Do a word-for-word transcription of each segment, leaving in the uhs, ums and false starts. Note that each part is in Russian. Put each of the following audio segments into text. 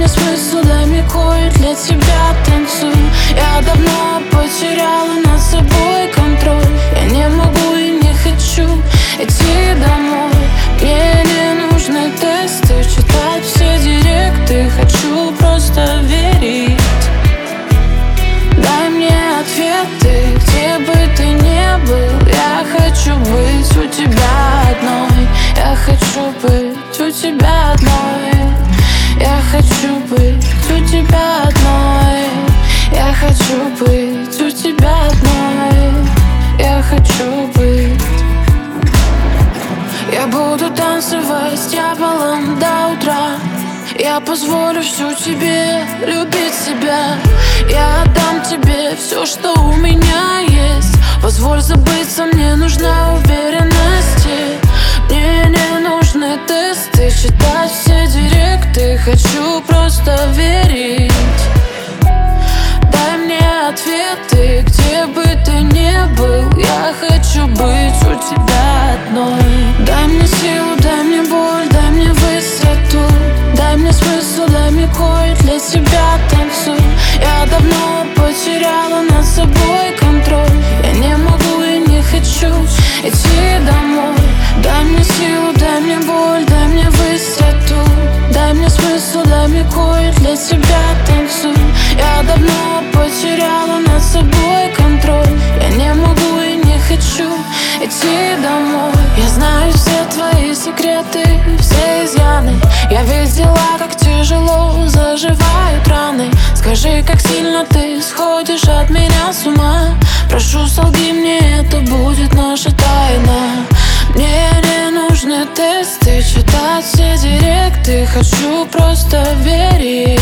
мне смысл, дай мне кое для тебя танцую. Я давно потеряла над собой контроль. Я не могу и не хочу идти домой. Мне не нужны тесты, читать все директы. Хочу просто верить. Дай мне ответы, где бы ты ни был. Я хочу быть у тебя одной. Я хочу быть у тебя одной. Я хочу быть у тебя одной. Я хочу быть у тебя одной. Я хочу быть. Я буду танцевать с дьяволом до утра. Я позволю всю тебе любить себя. Я отдам тебе все, что у меня есть. Позволь забыться, мне нужна уверенность. Мне не нужны тесты, читать все директы. Хочу просто верить. Дай мне ответы, где бы ты ни был. Я хочу быть у тебя одной. Дай мне силу, дай мне боль, дай мне высоту. Дай мне смысл, дай мне кое для тебя танцую. Я давно потеряла над собой контроль. Я не могу и не хочу идти домой. Дай мне силу, дай мне боль, дай мне высоту. Дай мне смысл, дай мне кое для тебя танцую. Я давно потеряла над собой контроль. Я не могу и не хочу идти домой. Я знаю все твои секреты, все изъяны. Я видела, как тяжело заживают раны. Скажи, как сильно ты сходишь от меня с ума. Прошу, солги мне, это будет наша тайна. Мне не нужны тесты, читать все директы. Хочу просто верить.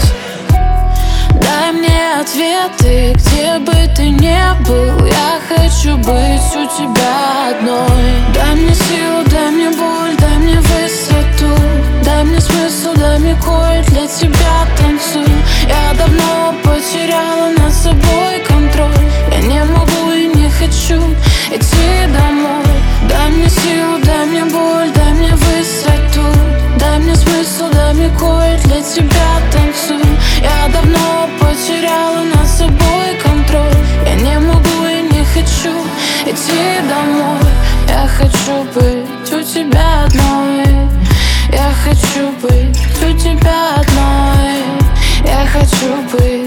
Дай мне ответы, где бы ты ни был. Я хочу быть у тебя одной. Дай мне силу, дай мне боль, дай мне высоту. Дай мне смысл, дай мне кое для тебя танцую. Я давно потеряла над собой контроль. Я не могу и не хочу идти домой. Дай мне силу, дай мне боль, дай мне высоту. Дай мне смысл, дай мне кое для тебя танцую. Я давно потеряла над собой контроль. Я не могу и не хочу идти домой. Я хочу быть у тебя одной. Я хочу быть у тебя одной. Я хочу быть